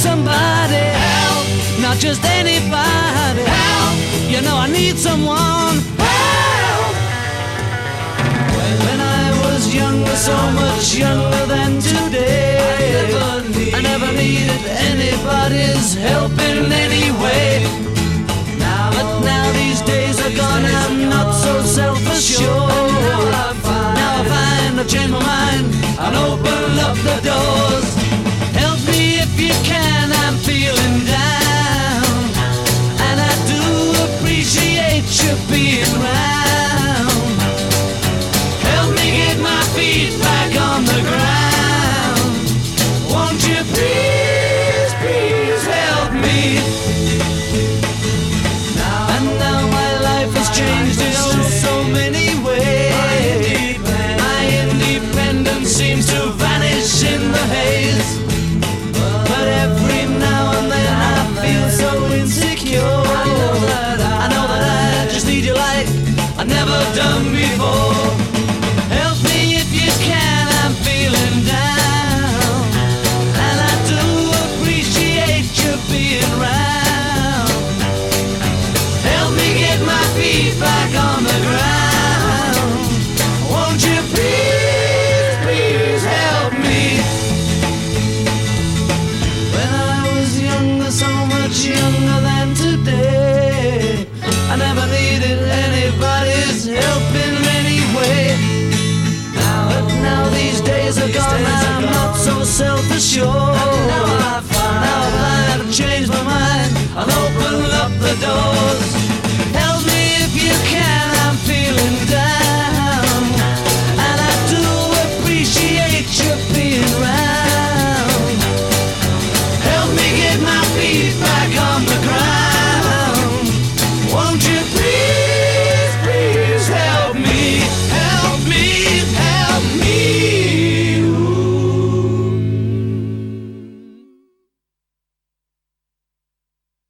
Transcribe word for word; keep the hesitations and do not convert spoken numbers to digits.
somebody. Help, not just anybody. Help, you know I need someone. Help. When I was younger, so much younger than today, I never, need, I never needed anybody's help in any way. Now, but now these days are gone, I'm not so self-assured. Now I find, now I find I've changed my mind and open up the doors. Help me if you can, I'm feeling down, and I do appreciate you being round. Help me get my feet back on the ground. Won't you please, please help me? And now my life has changed in oh so many ways. My independence seems to vanish in the haze. But every now and then I feel so insecure. I know that I, I know that I just need you like I've never done before. Help me if you can, I'm feeling down, and I do appreciate you being round. Help me get my feet back on the ground. Won't you please, please help me? When I was younger, so much younger than today, I never needed anybody's help in any way. But now these days are gone, I'm not so self-assured.